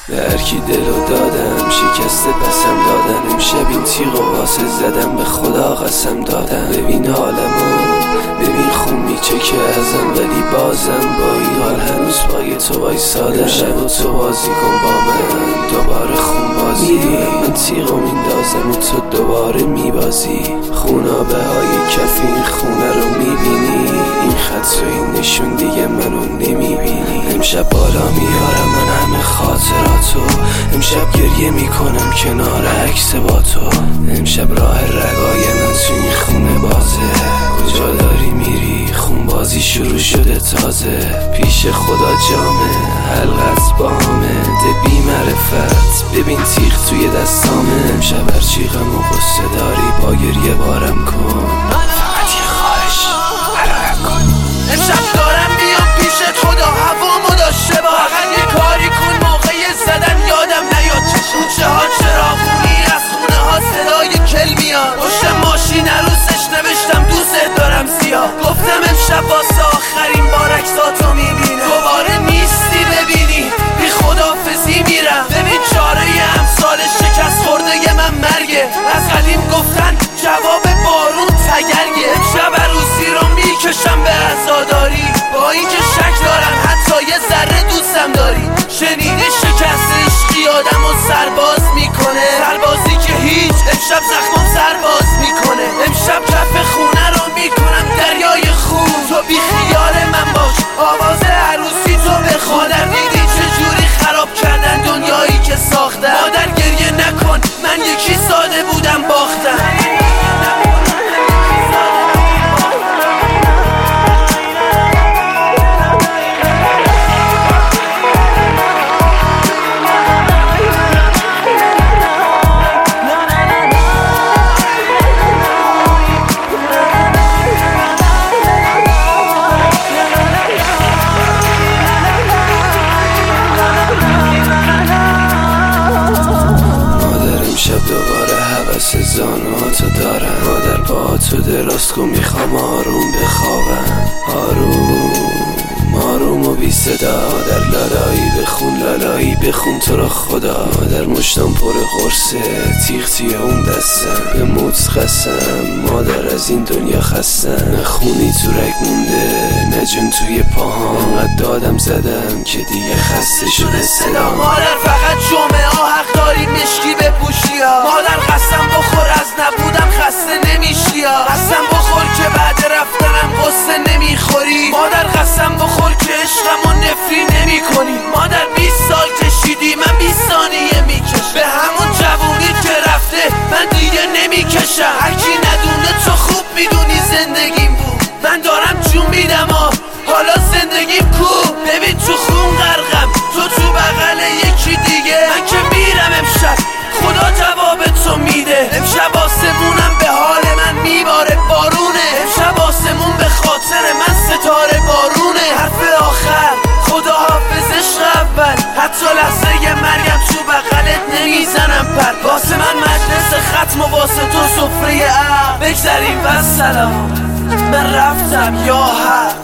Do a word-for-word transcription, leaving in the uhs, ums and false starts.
به هرکی دلو دادم شکست پسم دادن. امشب این تیغ و واسه زدم به خدا قسم دادم. ببین حالمو ببین خون میچکه ازم ولی بازم با این حال هنوز پای تو وایسادم. امشب و تو بازی کن با من دوباره خون بازی. من تیغو میندازم و تو دوباره میبازی. خونابه های کف این خونه رو میبینی. این خط و این نشون دیگه منو نمیبینی. امشب بالا میارم من همه خاطراتو. امشب گریه میکنم کنار عکس با تو. امشب راه رگای من تو این خونه بازه. کجا داری میری خون بازی شروع شده تازه. پیش خدا جامه حلقت بامه ده بی معرفت. ببین تیغ توی دستامه. امشب هرچی غم و غصه داری با گریه بارم کن. فقط یه خواهش برام کن. امشب دارم میام پیشت خدا هوامو داشته با. فقط یه کاری کن موقع زدن یادم نیاد کوچه ها چراغونی از خونه ها صدای کل میاد. پشت ماشین عروسش نوشتم دوست دارم زیاد. گفتم امشب واسه آخرین بار عکساتو میبینم. دوباره نیستی ببینی بی خدافزی میرم. ببین چاره امسال شکست خورده من مرگه. از قدیم گفتن جواب بارون تگرگه. امشب عروسی رو میکشم به عزاداری. با اینکه شک دارم حتی یه ذره دوستم داری. شنیدی شکست عشقی آدمو سرباز میکنه. سربازی که هیچ امشب زخمم سرباز میکنه. امشب کف خونه رو میکنم دریای خون. تو بی خیال من باش آواز عروسی تو بخون. مادر دیدی چجوری خراب کردن دنیایی که ساختم. مادر گریه نکن من یکی ساده بودم باختم. امشب دوباره حوث زانواتو دارم. مادر با تو دراز کن میخوام آروم بخوابم. آروم آروم و بی صدا. در لالایی بخون لالایی بخون تو را خدا. مادر مشتم پر قرصه تیغ توی اون دستم. به موت قسم مادر از این دنیا خستم. نه خونی تو رگ مونده نه جون توی پاهام. انقدر دادم زدم که دیگه خسته شده صدا. مادر فقط جمعه ها حق داری مشکی بپوشی ها. مادر قسم بخور از نبودم خسته نمیشی ها. قسم بخور که بعد رفتنم قصه نمیخوری. مادر قسم بخور که عشقمو نفری نمی کنی. مادر بیست سال کشیدی من بیست ثانیه میکشم. به همون جوونی که رفته من دیگه نمیکشم. هرکی ندونه تو خوب میدونی زندگیم بود. من دارم جون میدم ها حالا زندگیم کو. ببین تو خون غرقم تو تو بغل یکی دیگه. من که میرم امشب خدا جواب تو میده. امشب آسمونم به حال من میباره بارونه. امشب آسمون به خاطر من ستاره بارونه. حرف آخر خدا حافظ عشق اول. حتی لحظه مرگم تو بغلت نمیزنم پر. واسه من مجلس ختم و واسه تو سفره عقل. بگذریم و سلام من رفتم یا حق.